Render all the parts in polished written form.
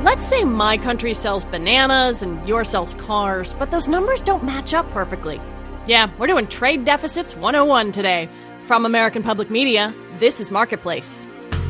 Let's say my country sells bananas and yours sells cars, but those numbers don't match up perfectly. Yeah, we're doing Trade Deficits 101 today. From American Public Media, this is Marketplace.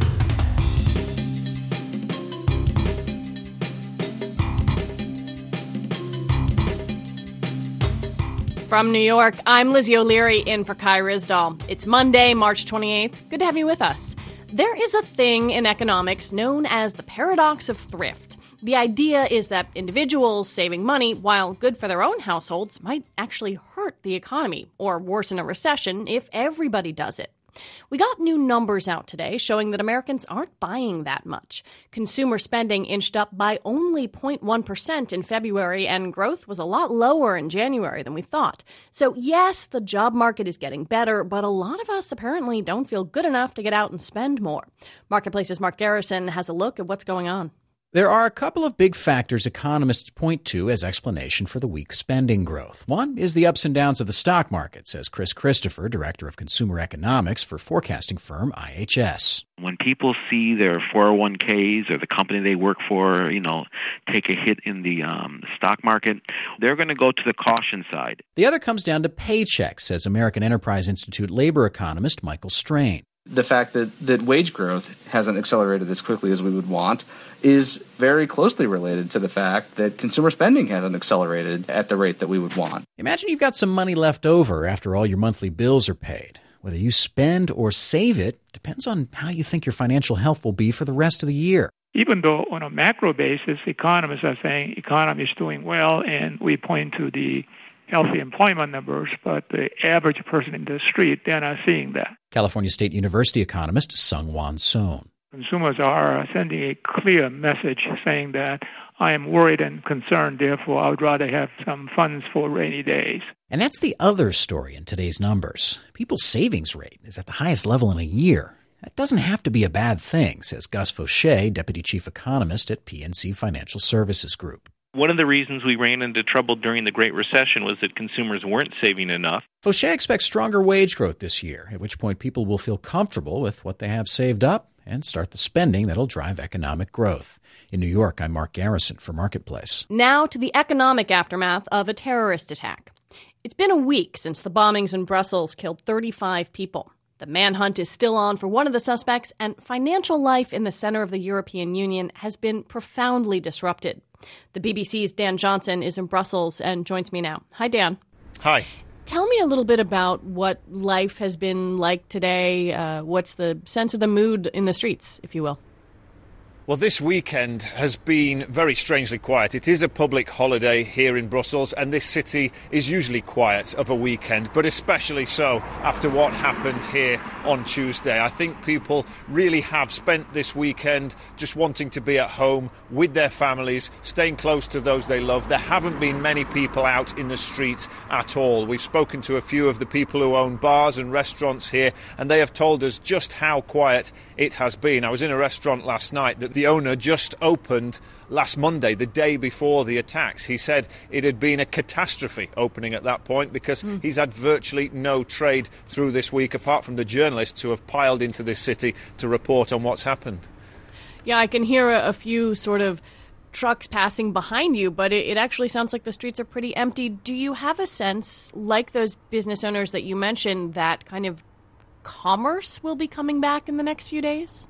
From New York, I'm Lizzie O'Leary in for Kai Ryssdal. It's Monday, March 28th. Good to have you with us. There is a thing in economics known as the paradox of thrift. The idea is that individuals saving money, while good for their own households, might actually hurt the economy or worsen a recession if everybody does it. We got new numbers out today showing that Americans aren't buying that much. Consumer spending inched up by only 0.1% in February, and growth was a lot lower in January than we thought. So yes, the job market is getting better, but a lot of us apparently don't feel good enough to get out and spend more. Marketplace's Mark Garrison has a look at what's going on. There are a couple of big factors economists point to as explanation for the weak spending growth. One is the ups and downs of the stock market, says Chris Christopher, director of consumer economics for forecasting firm IHS. When people see their 401ks or the company they work for, take a hit in the stock market, they're going to go to the caution side. The other comes down to paychecks, says American Enterprise Institute labor economist Michael Strain. The fact that wage growth hasn't accelerated as quickly as we would want is very closely related to the fact that consumer spending hasn't accelerated at the rate that we would want. Imagine you've got some money left over after all your monthly bills are paid. Whether you spend or save it depends on how you think your financial health will be for the rest of the year. Even though on a macro basis, economists are saying economy is doing well, and we point to the healthy employment numbers, but the average person in the street, they're not seeing that. California State University economist Seung-Won Sohn. Consumers are sending a clear message saying that I am worried and concerned, therefore I would rather have some funds for rainy days. And that's the other story in today's numbers. People's savings rate is at the highest level in a year. That doesn't have to be a bad thing, says Gus Fauché, deputy chief economist at PNC Financial Services Group. One of the reasons we ran into trouble during the Great Recession was that consumers weren't saving enough. Fauché expects stronger wage growth this year, at which point people will feel comfortable with what they have saved up and start the spending that'll drive economic growth. In New York, I'm Mark Garrison for Marketplace. Now to the economic aftermath of a terrorist attack. It's been a week since the bombings in Brussels killed 35 people. The manhunt is still on for one of the suspects, and financial life in the center of the European Union has been profoundly disrupted. The BBC's Dan Johnson is in Brussels and joins me now. Hi, Dan. Hi. Tell me a little bit about what life has been like today. What's the sense of the mood in the streets, if you will? Well, this weekend has been very strangely quiet. It is a public holiday here in Brussels, and this city is usually quiet of a weekend, but especially so after what happened here on Tuesday. I think people really have spent this weekend just wanting to be at home with their families, staying close to those they love. There haven't been many people out in the streets at all. We've spoken to a few of the people who own bars and restaurants here, and they have told us just how quiet it has been. I was in a restaurant last night that the owner just opened last Monday, the day before the attacks. He said it had been a catastrophe opening at that point because he's had virtually no trade through this week apart from the journalists who have piled into this city to report on what's happened. Yeah, I can hear a few sort of trucks passing behind you, but it actually sounds like the streets are pretty empty. Do you have a sense, like those business owners that you mentioned, that kind of commerce will be coming back in the next few days?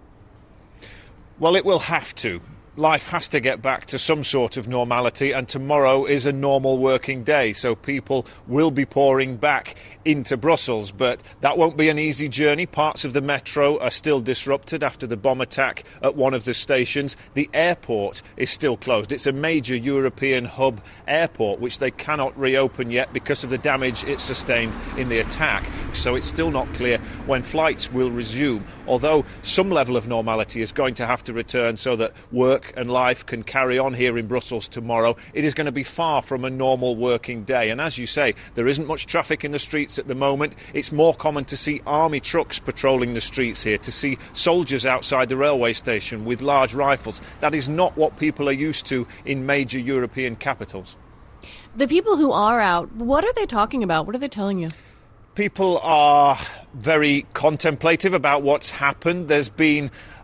Well, it will have to. Life has to get back to some sort of normality, and tomorrow is a normal working day, so people will be pouring back into Brussels, but that won't be an easy journey. Parts of the metro are still disrupted after the bomb attack at one of the stations. The airport is still closed. It's a major European hub airport, which they cannot reopen yet because of the damage it sustained in the attack, so it's still not clear when flights will resume, although some level of normality is going to have to return so that work and life can carry on here in Brussels tomorrow. It is going to be far from a normal working day, and as you say, there isn't much traffic in the streets at the moment. It's more common to see army trucks patrolling the streets here, to see soldiers outside the railway station with large rifles. That is not what people are used to in major European capitals. The people who are out, what are they talking about? What are they telling you? People are very contemplative about what's happened. There's been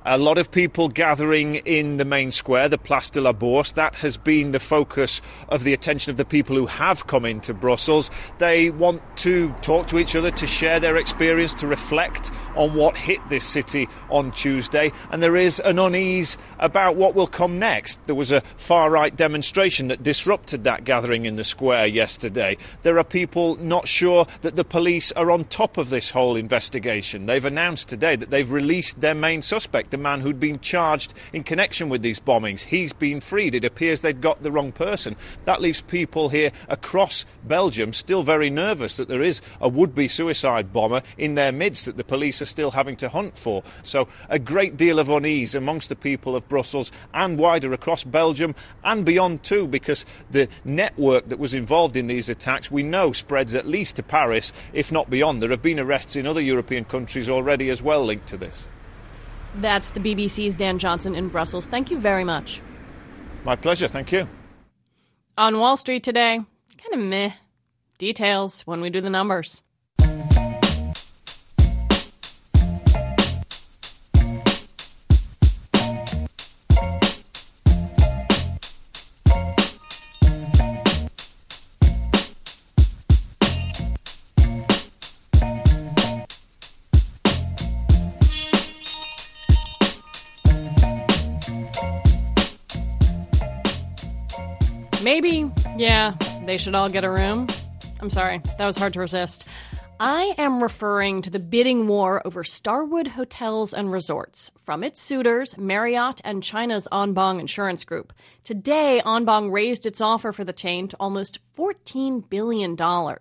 A lot of people gathering in the main square, the Place de la Bourse. That has been the focus of the attention of the people who have come into Brussels. They want to talk to each other, to share their experience, to reflect on what hit this city on Tuesday. And there is an unease about what will come next. There was a far-right demonstration that disrupted that gathering in the square yesterday. There are people not sure that the police are on top of this whole investigation. They've announced today that they've released their main suspect, the man who'd been charged in connection with these bombings. He's been freed. It appears they'd got the wrong person. That leaves people here across Belgium still very nervous that there is a would-be suicide bomber in their midst that the police are still having to hunt for. So a great deal of unease amongst the people of Brussels and wider across Belgium and beyond too, because the network that was involved in these attacks we know spreads at least to Paris, if not beyond. There have been arrests in other European countries already as well linked to this. That's the BBC's Dan Johnson in Brussels. Thank you very much. My pleasure, thank you. On Wall Street today, kind of meh. Details when we do the numbers. Maybe, yeah, they should all get a room. I'm sorry, that was hard to resist. I am referring to the bidding war over Starwood Hotels and Resorts from its suitors, Marriott and China's Anbang Insurance Group. Today, Anbang raised its offer for the chain to almost $14 billion.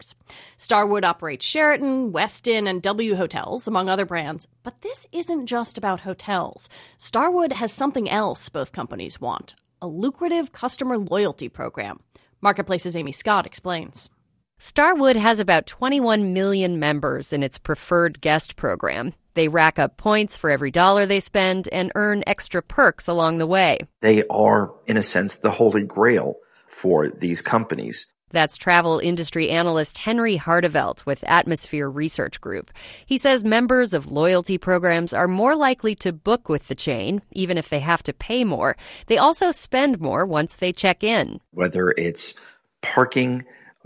Starwood operates Sheraton, Westin, and W Hotels, among other brands. But this isn't just about hotels. Starwood has something else both companies want: a lucrative customer loyalty program. Marketplace's Amy Scott explains. Starwood has about 21 million members in its preferred guest program. They rack up points for every dollar they spend and earn extra perks along the way. They are, in a sense, the holy grail for these companies. That's travel industry analyst Henry Hardevelt with Atmosphere Research Group. He says members of loyalty programs are more likely to book with the chain, even if they have to pay more. They also spend more once they check in. Whether it's parking,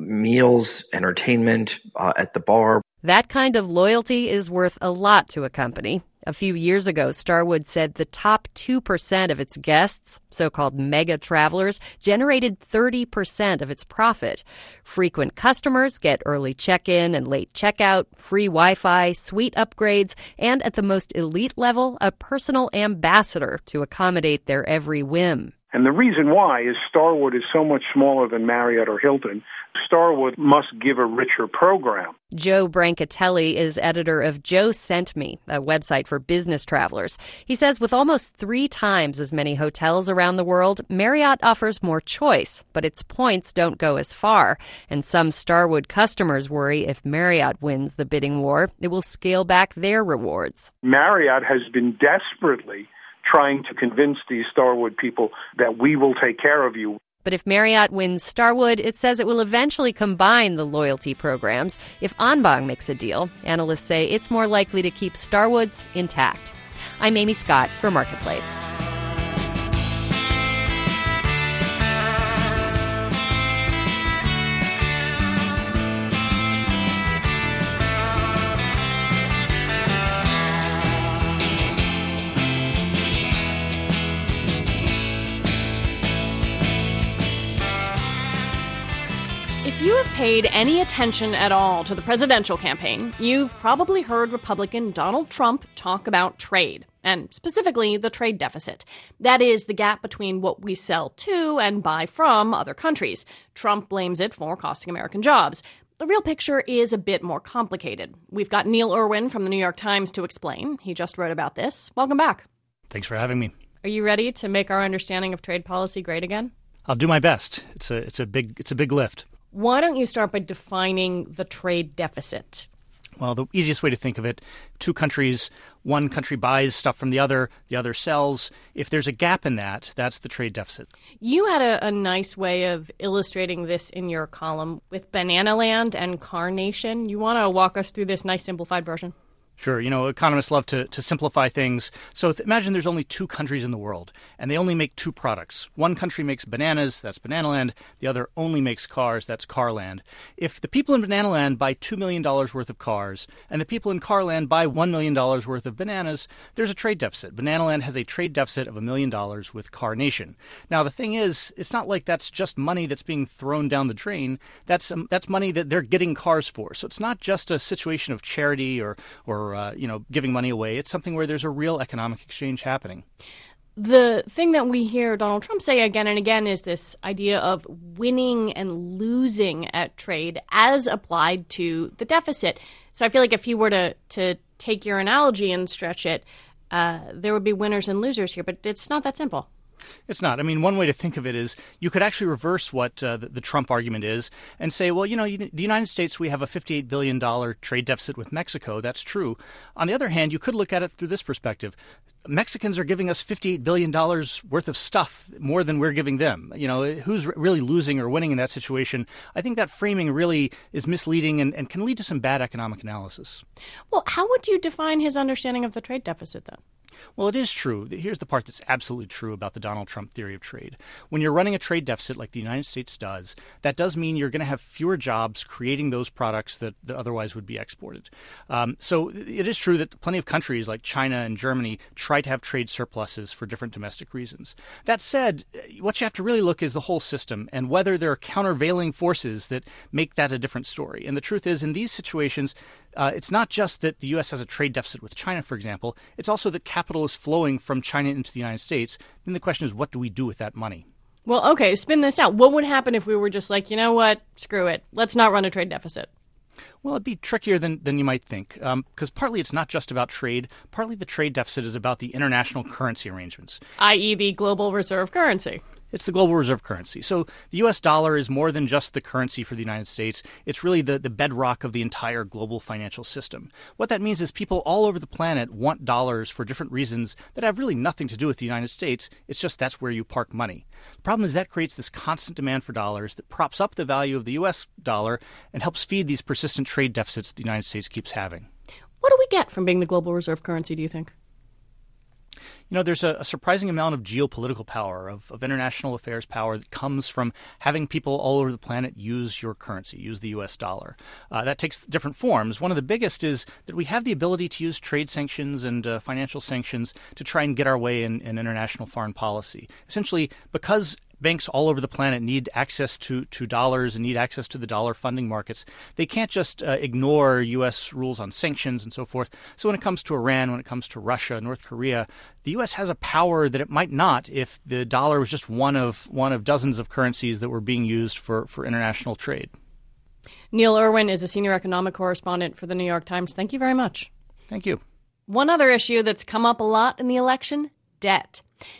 meals, entertainment at the bar. That kind of loyalty is worth a lot to a company. A few years ago, Starwood said the top 2% of its guests, so-called mega travelers, generated 30% of its profit. Frequent customers get early check-in and late checkout, free Wi-Fi, suite upgrades, and at the most elite level, a personal ambassador to accommodate their every whim. And the reason why is Starwood is so much smaller than Marriott or Hilton. Starwood must give a richer program. Joe Brancatelli is editor of Joe Sent Me, a website for business travelers. He says with almost 3 times as many hotels around the world, Marriott offers more choice, but its points don't go as far. And some Starwood customers worry if Marriott wins the bidding war, it will scale back their rewards. Marriott has been desperately trying to convince these Starwood people that we will take care of you. But if Marriott wins Starwood, it says it will eventually combine the loyalty programs. If Anbang makes a deal, analysts say it's more likely to keep Starwoods intact. I'm Amy Scott for Marketplace. If you have paid any attention at all to the presidential campaign, you've probably heard Republican Donald Trump talk about trade, and specifically the trade deficit. That is the gap between what we sell to and buy from other countries. Trump blames it for costing American jobs. The real picture is a bit more complicated. We've got Neil Irwin from the New York Times to explain. He just wrote about this. Welcome back. Thanks for having me. Are you ready to make our understanding of trade policy great again? I'll do my best. It's a big lift. Why don't you start by defining the trade deficit? Well, the easiest way to think of it, 2 countries, one country buys stuff from the other sells. If there's a gap in that, that's the trade deficit. You had a nice way of illustrating this in your column with Bananaland and Carnation. You want to walk us through this nice simplified version? Sure. Economists love to simplify things. So imagine there's only two countries in the world, and they only make two products. One country makes bananas, that's Bananaland. The other only makes cars, that's Carland. If the people in Bananaland buy $2 million worth of cars, and the people in Carland buy $1 million worth of bananas, there's a trade deficit. Bananaland has a trade deficit of $1 million with Car Nation. Now, the thing is, it's not like that's just money that's being thrown down the drain. That's money that they're getting cars for. So it's not just a situation of charity or giving money away. It's something where there's a real economic exchange happening. The thing that we hear Donald Trump say again and again is this idea of winning and losing at trade as applied to the deficit. So I feel like if he were to take your analogy and stretch it, there would be winners and losers here, but it's not that simple. It's not. I mean, one way to think of it is you could actually reverse what the Trump argument is and say, well, the United States, we have a $58 billion trade deficit with Mexico. That's true. On the other hand, you could look at it through this perspective. Mexicans are giving us $58 billion worth of stuff more than we're giving them. Who's really losing or winning in that situation? I think that framing really is misleading and can lead to some bad economic analysis. Well, how would you define his understanding of the trade deficit, then? Well, it is true. Here's the part that's absolutely true about the Donald Trump theory of trade. When you're running a trade deficit like the United States does, that does mean you're going to have fewer jobs creating those products that otherwise would be exported. So it is true that plenty of countries like China and Germany try to have trade surpluses for different domestic reasons. That said, what you have to really look is the whole system and whether there are countervailing forces that make that a different story. And the truth is, in these situations, it's not just that the U.S. has a trade deficit with China, for example. It's also that capital is flowing from China into the United States. Then the question is, what do we do with that money? Well, okay, spin this out. What would happen if we were just like, you know what, screw it. Let's not run a trade deficit? Well, it'd be trickier than you might think, because partly it's not just about trade. Partly the trade deficit is about the international currency arrangements. I.e. the global reserve currency. It's the global reserve currency. So the U.S. dollar is more than just the currency for the United States. It's really the bedrock of the entire global financial system. What that means is people all over the planet want dollars for different reasons that have really nothing to do with the United States. It's just that's where you park money. The problem is that creates this constant demand for dollars that props up the value of the U.S. dollar and helps feed these persistent trade deficits the United States keeps having. What do we get from being the global reserve currency, do you think? There's a surprising amount of geopolitical power, of international affairs power that comes from having people all over the planet use your currency, use the U.S. dollar. That takes different forms. One of the biggest is that we have the ability to use trade sanctions and financial sanctions to try and get our way in international foreign policy. Essentially, because banks all over the planet need access to dollars and need access to the dollar funding markets, they can't just ignore U.S. rules on sanctions and so forth. So when it comes to Iran, when it comes to Russia, North Korea, the U.S. has a power that it might not if the dollar was just one of dozens of currencies that were being used for international trade. Neil Irwin is a senior economic correspondent for the New York Times. Thank you very much. Thank you. One other issue that's come up a lot in the election, debt.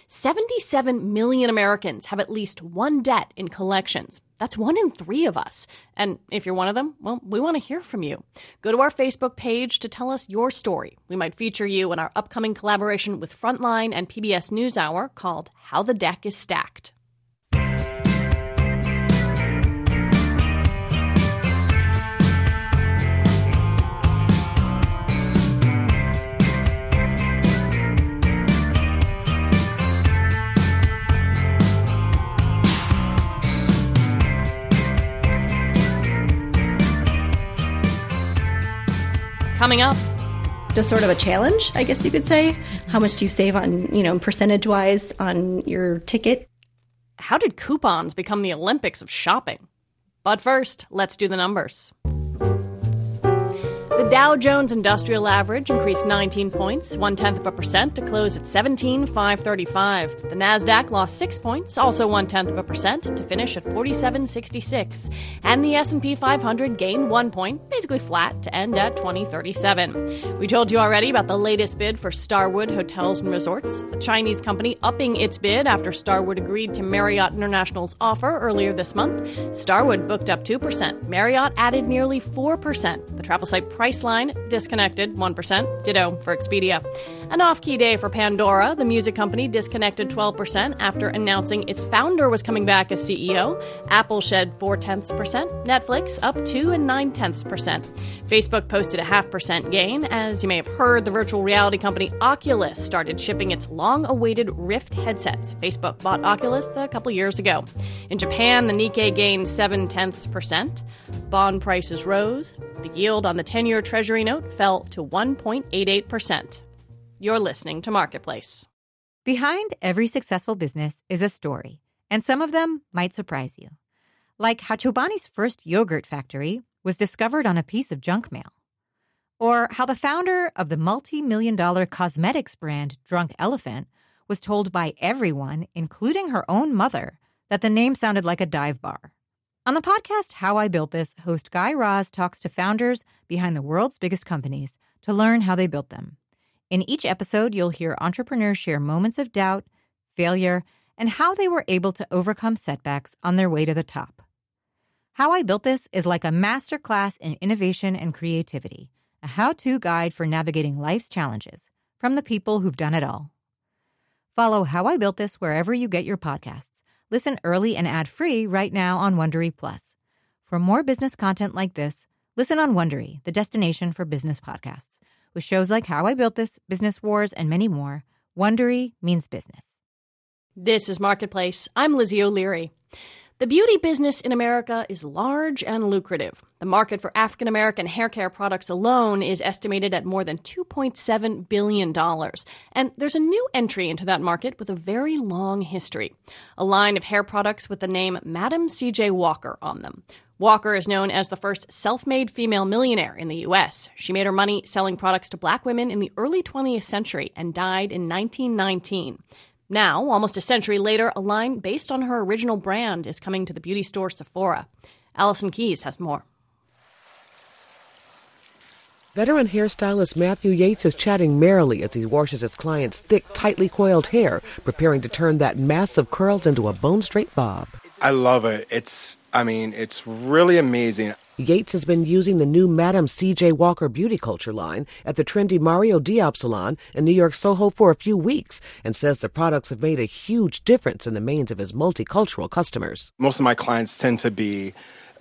77 million Americans have at least one debt in collections. That's 1 in 3 of us. And if you're one of them, well, we want to hear from you. Go to our Facebook page to tell us your story. We might feature you in our upcoming collaboration with Frontline and PBS NewsHour called How the Deck is Stacked. Coming up, just sort of a challenge, I guess you could say. How much do you save on, percentage-wise on your ticket? How did coupons become the Olympics of shopping? But first, let's do the numbers. The Dow Jones Industrial Average increased 19 points, 0.1% to close at 17,535. The Nasdaq lost 6 points, also 0.1% to finish at 4766. And the S&P 500 gained 1 point, basically flat, to end at 2037. We told you already about the latest bid for Starwood Hotels and Resorts, a Chinese company upping its bid after Starwood agreed to Marriott International's offer earlier this month. Starwood booked up 2%. Marriott added nearly 4%. The travel site Priceline disconnected 1%, ditto for Expedia. An off-key day for Pandora. The music company disconnected 12% after announcing its founder was coming back as CEO. Apple shed 0.4%, Netflix up 2.9%. Facebook posted a 0.5% gain. As you may have heard, the virtual reality company Oculus started shipping its long-awaited Rift headsets. Facebook bought Oculus a couple years ago. In Japan, the Nikkei gained 0.7%. Bond prices rose. The yield on the 10-year Treasury note fell to 1.88%. You're listening to Marketplace. Behind every successful business is a story, and some of them might surprise you. Like how Chobani's first yogurt factory was discovered on a piece of junk mail. Or how the founder of the multi-million-dollar cosmetics brand Drunk Elephant was told by everyone, including her own mother, that the name sounded like a dive bar. On the podcast How I Built This, host Guy Raz talks to founders behind the world's biggest companies to learn how they built them. In each episode, you'll hear entrepreneurs share moments of doubt, failure, and how they were able to overcome setbacks on their way to the top. How I Built This is like a masterclass in innovation and creativity, a how-to guide for navigating life's challenges from the people who've done it all. Follow How I Built This wherever you get your podcasts. Listen early and ad-free right now on Wondery Plus. For more business content like this, listen on Wondery, the destination for business podcasts. With shows like How I Built This, Business Wars, and many more, Wondery means business. This is Marketplace. I'm Lizzie O'Leary. The beauty business in America is large and lucrative. The market for African American hair care products alone is estimated at more than $2.7 billion. And there's a new entry into that market with a very long history. A line of hair products with the name Madam C.J. Walker on them. Walker is known as the first self-made female millionaire in the U.S. She made her money selling products to black women in the early 20th century and died in 1919. Now, almost a century later, a line based on her original brand is coming to the beauty store Sephora. Allison Keyes has more. Veteran hairstylist Matthew Yates is chatting merrily as he washes his client's thick, tightly coiled hair, preparing to turn that mass of curls into a bone-straight bob. I love it. It's really amazing. Yates has been using the new Madam C.J. Walker beauty culture line at the trendy Mario Diop salon in New York Soho for a few weeks and says the products have made a huge difference in the minds of his multicultural customers. Most of my clients tend to be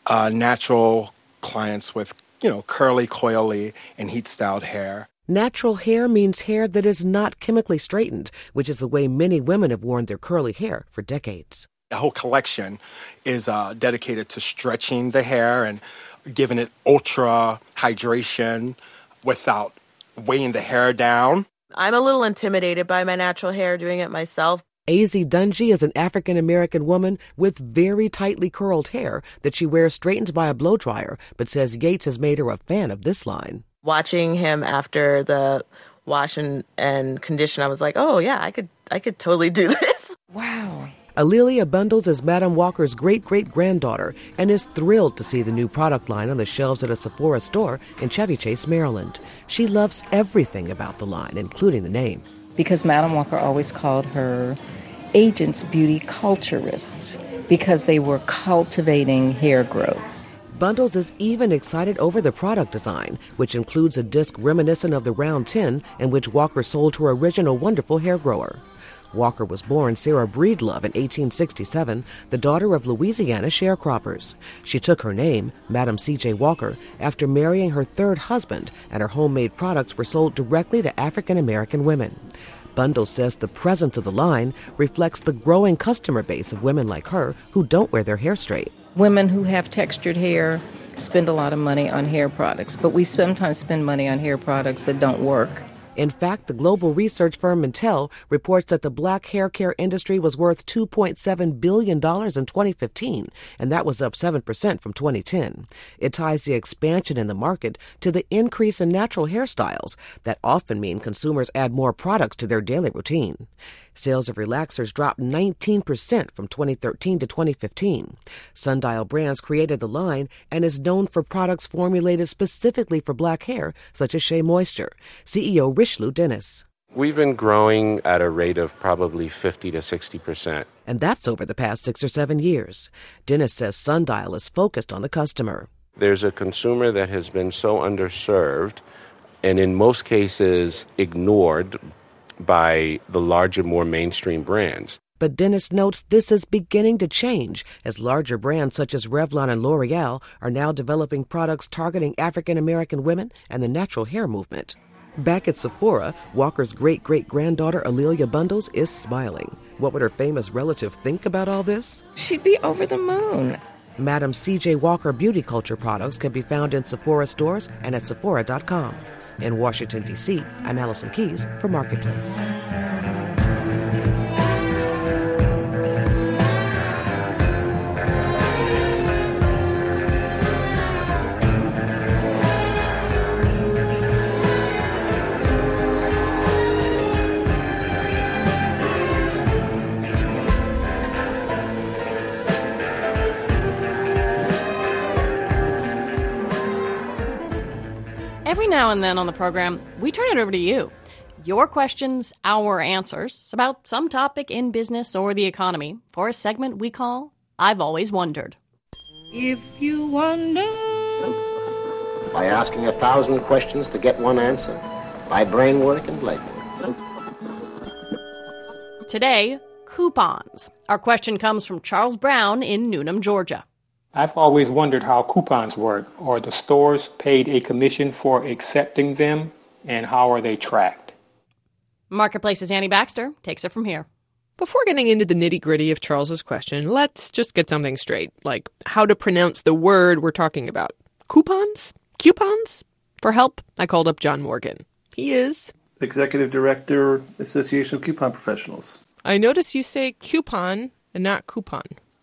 natural clients with, curly, coily, and heat-styled hair. Natural hair means hair that is not chemically straightened, which is the way many women have worn their curly hair for decades. The whole collection is dedicated to stretching the hair and giving it ultra hydration without weighing the hair down. I'm a little intimidated by my natural hair doing it myself. A.Z. Dungy is an African-American woman with very tightly curled hair that she wears straightened by a blow dryer, but says Yates has made her a fan of this line. Watching him after the wash and condition, I was like, oh yeah, I could totally do this. Wow. Alelia Bundles is Madam Walker's great-great-granddaughter and is thrilled to see the new product line on the shelves at a Sephora store in Chevy Chase, Maryland. She loves everything about the line, including the name. Because Madam Walker always called her agents beauty culturists because they were cultivating hair growth. Bundles is even excited over the product design, which includes a disc reminiscent of the round tin in which Walker sold her original wonderful hair grower. Walker was born Sarah Breedlove in 1867, the daughter of Louisiana sharecroppers. She took her name, Madam C.J. Walker, after marrying her third husband, and her homemade products were sold directly to African-American women. Bundles says the presence of the line reflects the growing customer base of women like her who don't wear their hair straight. Women who have textured hair spend a lot of money on hair products, but we sometimes spend money on hair products that don't work. In fact, the global research firm Intel reports that the black hair care industry was worth $2.7 billion in 2015, and that was up 7% from 2010. It ties the expansion in the market to the increase in natural hairstyles that often mean consumers add more products to their daily routine. Sales of relaxers dropped 19% from 2013 to 2015. Sundial Brands created the line and is known for products formulated specifically for black hair, such as Shea Moisture. CEO Richelieu Dennis. We've been growing at a rate of probably 50 to 60%. And that's over the past 6 or 7 years. Dennis says Sundial is focused on the customer. There's a consumer that has been so underserved and in most cases ignored by the larger, more mainstream brands. But Dennis notes this is beginning to change as larger brands such as Revlon and L'Oreal are now developing products targeting African American women and the natural hair movement. Back at Sephora, Walker's great-great-granddaughter A'Lelia Bundles is smiling. What would her famous relative think about all this? She'd be over the moon. Madam C.J. Walker Beauty Culture products can be found in Sephora stores and at Sephora.com. In Washington, D.C., I'm Allison Keyes for Marketplace. Every now and then on the program, we turn it over to you. Your questions, our answers about some topic in business or the economy for a segment we call I've Always Wondered. If you wonder... By asking 1,000 questions to get one answer. By brain work and leg work. Today, coupons. Our question comes from Charles Brown in Newnham, Georgia. I've always wondered how coupons work. Are the stores paid a commission for accepting them, and how are they tracked? Marketplace's Annie Baxter takes it from here. Before getting into the nitty-gritty of Charles's question, let's just get something straight, like how to pronounce the word we're talking about. Coupons? Coupons? For help, I called up John Morgan. He is Executive Director, Association of Coupon Professionals. I notice you say coupon and not coupon.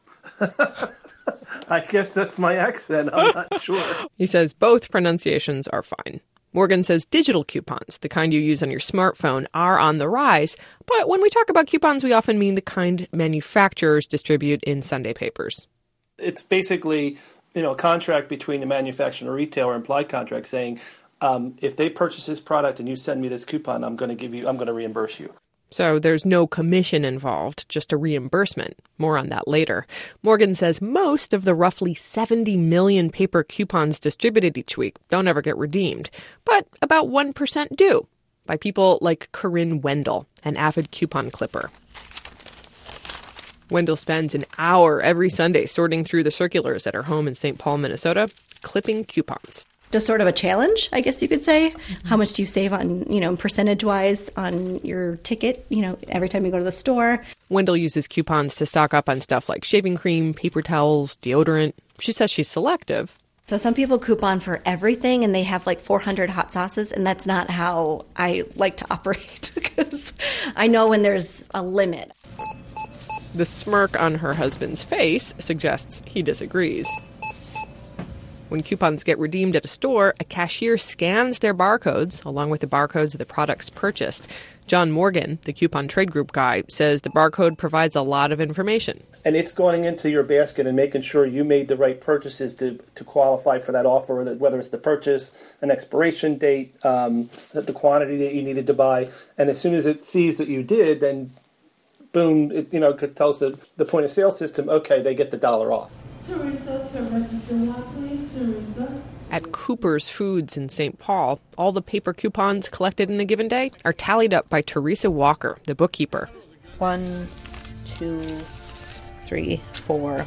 I guess that's my accent. I'm not sure. He says both pronunciations are fine. Morgan says digital coupons, the kind you use on your smartphone, are on the rise. But when we talk about coupons, we often mean the kind manufacturers distribute in Sunday papers. It's basically, a contract between the manufacturer and retailer, implied contract saying, if they purchase this product and you send me this coupon, I'm going to reimburse you. So there's no commission involved, just a reimbursement. More on that later. Morgan says most of the roughly 70 million paper coupons distributed each week don't ever get redeemed, but about 1% do, by people like Corinne Wendell, an avid coupon clipper. Wendell spends an hour every Sunday sorting through the circulars at her home in St. Paul, Minnesota, clipping coupons. Just sort of a challenge, I guess you could say. How much do you save on, percentage-wise on your ticket, every time you go to the store? Wendell uses coupons to stock up on stuff like shaving cream, paper towels, deodorant. She says she's selective. So some people coupon for everything, and they have like 400 hot sauces, and that's not how I like to operate, because I know when there's a limit. The smirk on her husband's face suggests he disagrees. When coupons get redeemed at a store, a cashier scans their barcodes, along with the barcodes of the products purchased. John Morgan, the Coupon Trade Group guy, says the barcode provides a lot of information. And it's going into your basket and making sure you made the right purchases to qualify for that offer, whether it's the purchase, an expiration date, the quantity that you needed to buy. And as soon as it sees that you did, then boom, it tells the point of sale system, okay, they get the $1 off. Teresa, to register lot, please, Teresa. At Cooper's Foods in St. Paul, all the paper coupons collected in a given day are tallied up by Teresa Walker, the bookkeeper. 1, 2, 3, 4,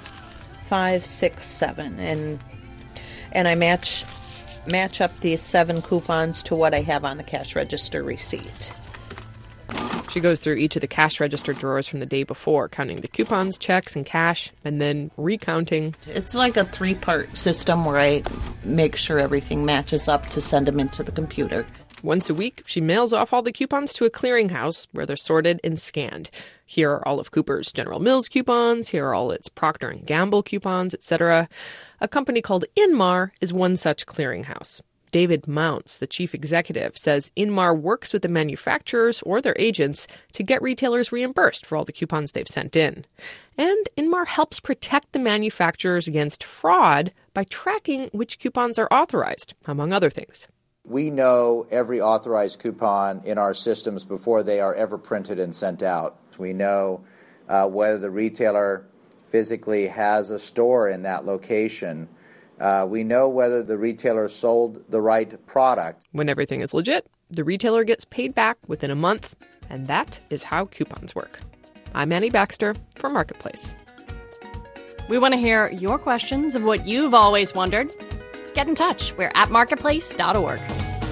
5, 6, 7, and I match up these 7 coupons to what I have on the cash register receipt. She goes through each of the cash register drawers from the day before, counting the coupons, checks, and cash, and then recounting. It's like a 3-part system where I make sure everything matches up to send them into the computer. Once a week, she mails off all the coupons to a clearinghouse where they're sorted and scanned. Here are all of Cooper's General Mills coupons. Here are all its Procter & Gamble coupons, etc. A company called Inmar is one such clearinghouse. David Mounts, the chief executive, says Inmar works with the manufacturers or their agents to get retailers reimbursed for all the coupons they've sent in. And Inmar helps protect the manufacturers against fraud by tracking which coupons are authorized, among other things. We know every authorized coupon in our systems before they are ever printed and sent out. We know whether the retailer physically has a store in that location. We know whether the retailer sold the right product. When everything is legit, the retailer gets paid back within a month, and that is how coupons work. I'm Annie Baxter for Marketplace. We want to hear your questions of what you've always wondered. Get in touch. We're at marketplace.org.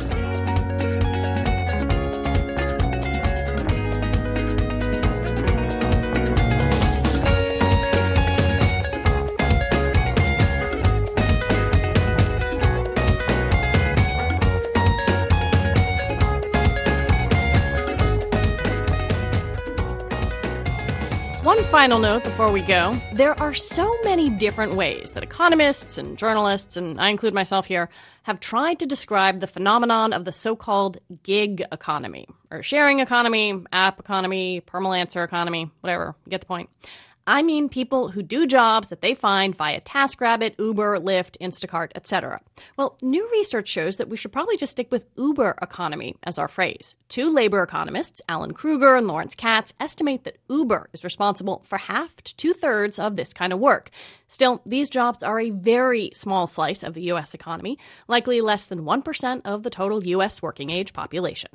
One final note before we go. There are so many different ways that economists and journalists, and I include myself here, have tried to describe the phenomenon of the so-called gig economy, or sharing economy, app economy, permalancer economy, whatever. You get the point. I mean people who do jobs that they find via TaskRabbit, Uber, Lyft, Instacart, etc. Well, new research shows that we should probably just stick with Uber economy as our phrase. Two labor economists, Alan Kruger and Lawrence Katz, estimate that Uber is responsible for half to two-thirds of this kind of work. Still, these jobs are a very small slice of the U.S. economy, likely less than 1% of the total U.S. working-age population.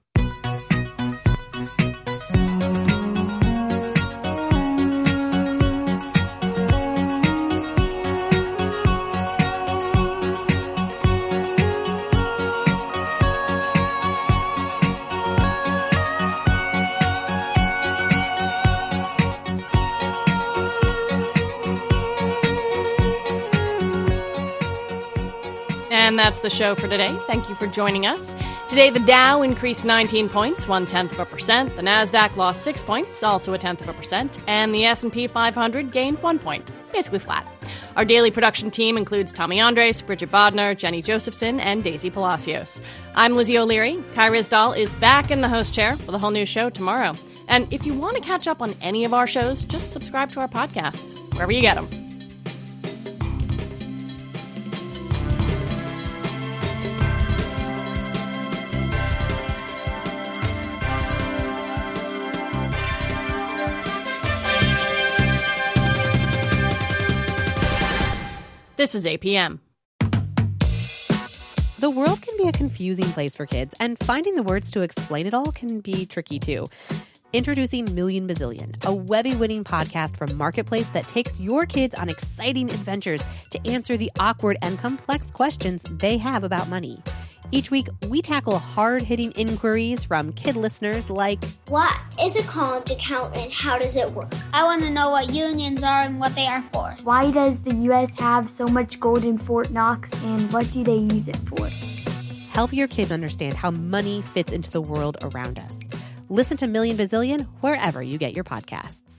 And that's the show for today. Thank you for joining us. Today, the Dow increased 19 points, 0.1%. The Nasdaq lost 6 points, also 0.1%. And the S&P 500 gained 1 point, basically flat. Our daily production team includes Tommy Andres, Bridget Bodner, Jenny Josephson, and Daisy Palacios. I'm Lizzie O'Leary. Kai Ryssdal is back in the host chair with a whole new show tomorrow. And if you want to catch up on any of our shows, just subscribe to our podcasts, wherever you get them. This is APM. The world can be a confusing place for kids, and finding the words to explain it all can be tricky too. Introducing Million Bazillion, a Webby-winning podcast from Marketplace that takes your kids on exciting adventures to answer the awkward and complex questions they have about money. Each week, we tackle hard-hitting inquiries from kid listeners like, what is a college account and how does it work? I want to know what unions are and what they are for. Why does the U.S. have so much gold in Fort Knox and what do they use it for? Help your kids understand how money fits into the world around us. Listen to Million Bazillion wherever you get your podcasts.